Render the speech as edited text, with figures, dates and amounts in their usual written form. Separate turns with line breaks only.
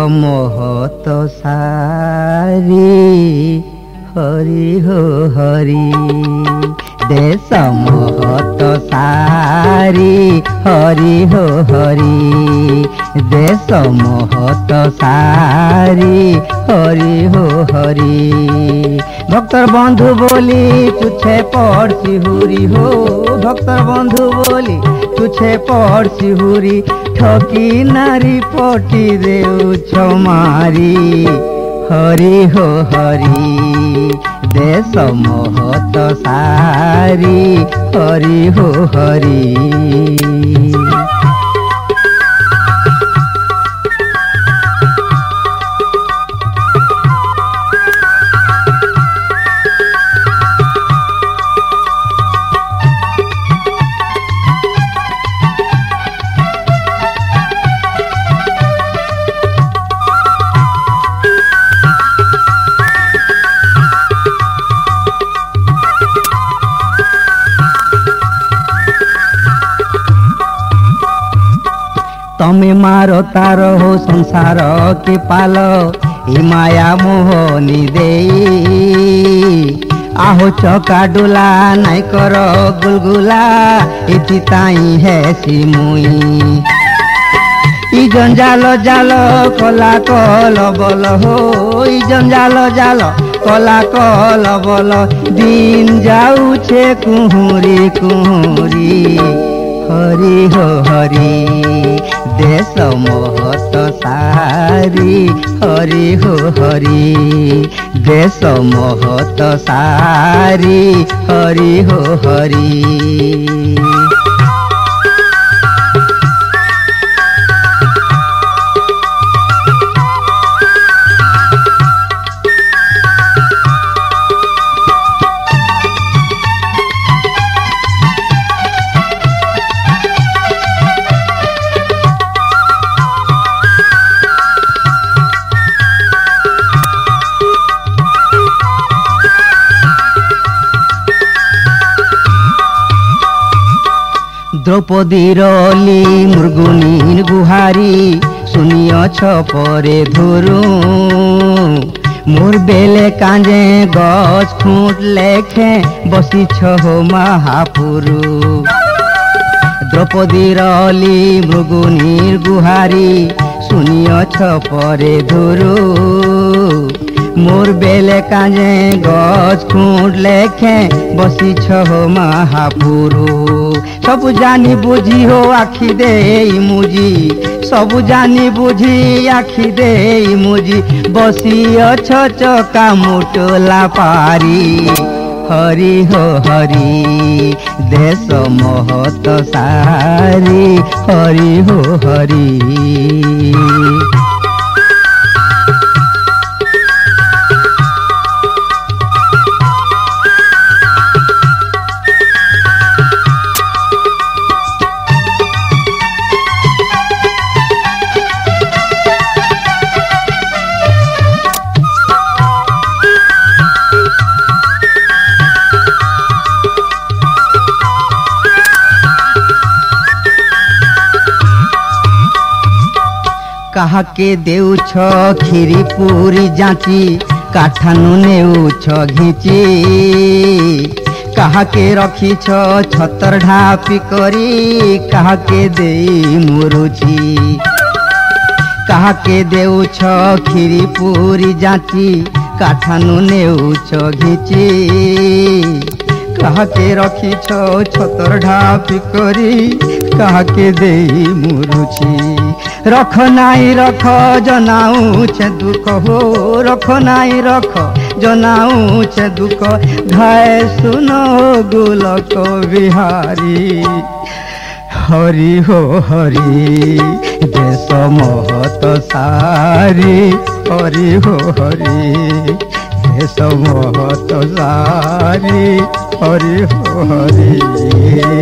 महत सारी हरि हो हरि देश महत सारी हरि हो हरि देश महत सारी हरि हो हरि भक्तर बंधु बोली तुझे पड़सी हुरी हो भक्तर बंधु बोली तुझे पड़सी हुरी ठकी नारी पटी देउछ मारी हरि हो हरि देश महत सारी हरि हो हरि तमे मारो तार हो संसार के पाल ए माया मोहनी देई आहो चका डोला नाई कर गुलगुला एति ताई है सिमुई ई जंजाल जाल कला कल बल हो ई जंजाल जाल कला कल बल दिन जाऊछे कुहुरी कुहुरी हरि हो हरि देश महत सारी हरि हो हरि देश महत सारी हरि हो हरि द्रौपदी रली मृगुनी गुहारी सुनियछ परे धुरु मोर बेले कांजे गछ खूंट लेखे बसी हो महापुरु द्रौपदी रली मृगुनी गुहारी सुनियछ परे धुरु मोर बेले कांजे गछ खूंट लेखे बसी हो महापुरु सबु जानी बुझी हो आखि दे मुझी सबु जानी बुझी आखि दे मुझी बसी अछ चका मुटला पारी हरि हो हरि देश महत सारी हरि हो हरि कहा के देउछ खीरी पूरी जाची काठानु नेउछ घिची कहा के रखीछ छतर ढापी करी कहा के देई मुरुची कहा के देउछ खीरी पूरी जाची काठानु नेउछ घिची कहा के रखीछ छतर ढापी करी कहा के देई मुरुची रख नाई रख जनाऊछ दुख हो रख नाई रख जनाऊछ दुख घाय सुनो गोलक बिहारी हरि हो हरि देश महत सारी हरि हो हरि देश महत सारी हरि हो हरि।